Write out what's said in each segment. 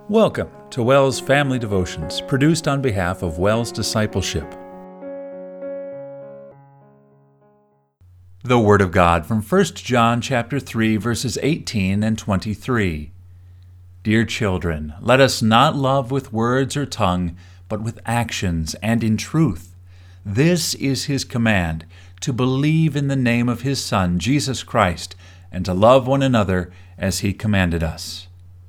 Welcome to WELS Family Devotions, produced on behalf of WELS Discipleship. The Word of God from 1 John chapter 3, verses 18 and 23. Dear children, let us not love with words or tongue, but with actions and in truth. This is His command, to believe in the name of His Son, Jesus Christ, and to love one another as He commanded us.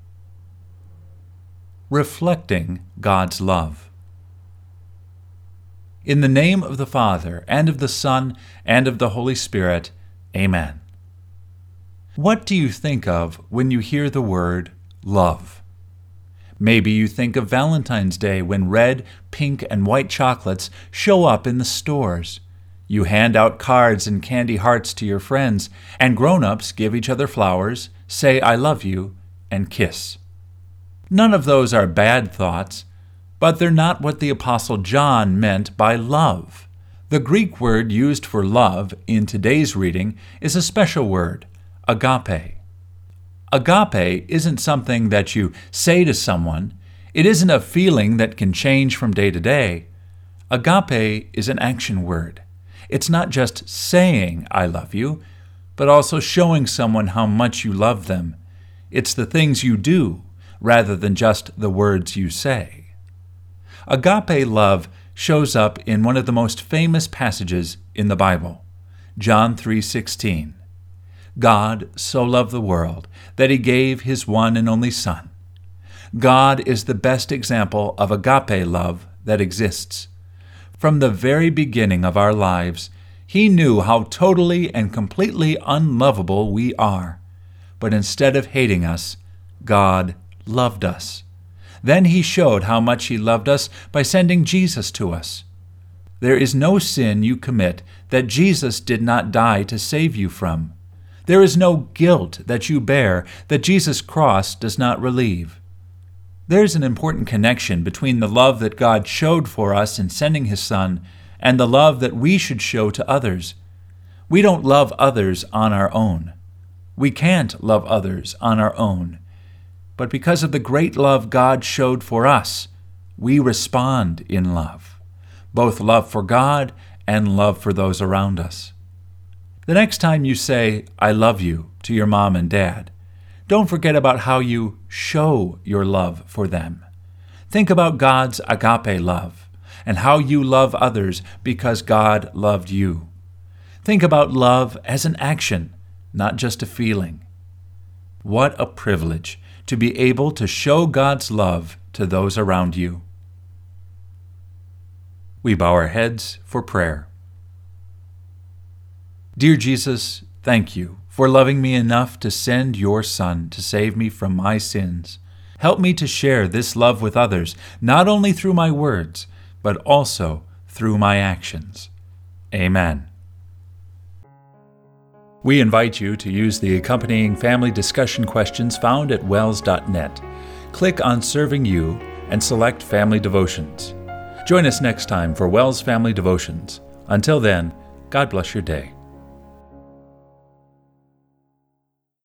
Reflecting God's love. In the name of the Father, and of the Son, and of the Holy Spirit, Amen. What do you think of when you hear the word love? Maybe you think of Valentine's Day when red, pink, and white chocolates show up in the stores. You hand out cards and candy hearts to your friends, and grown-ups give each other flowers, say I love you, and kiss. None of those are bad thoughts, but they're not what the Apostle John meant by love. The Greek word used for love in today's reading is a special word, agape. Agape isn't something that you say to someone. It isn't a feeling that can change from day to day. Agape is an action word. It's not just saying I love you, but also showing someone how much you love them. It's the things you do, rather than just the words you say. Agape love shows up in one of the most famous passages in the Bible, John 3:16. God so loved the world that He gave His one and only Son. God is the best example of agape love that exists. From the very beginning of our lives, He knew how totally and completely unlovable we are. But instead of hating us, God loved us. Then He showed how much He loved us by sending Jesus to us. There is no sin you commit that Jesus did not die to save you from. There is no guilt that you bear that Jesus' cross does not relieve. There's an important connection between the love that God showed for us in sending His Son and the love that we should show to others. We don't love others on our own. We can't love others on our own. But because of the great love God showed for us, we respond in love, both love for God and love for those around us. The next time you say, I love you, to your mom and dad, don't forget about how you show your love for them. Think about God's agape love and how you love others because God loved you. Think about love as an action, not just a feeling. What a privilege to be able to show God's love to those around you. We bow our heads for prayer. Dear Jesus, thank you for loving me enough to send your Son to save me from my sins. Help me to share this love with others, not only through my words, but also through my actions. Amen. We invite you to use the accompanying family discussion questions found at wels.net. Click on Serving You and select Family Devotions. Join us next time for WELS Family Devotions. Until then, God bless your day.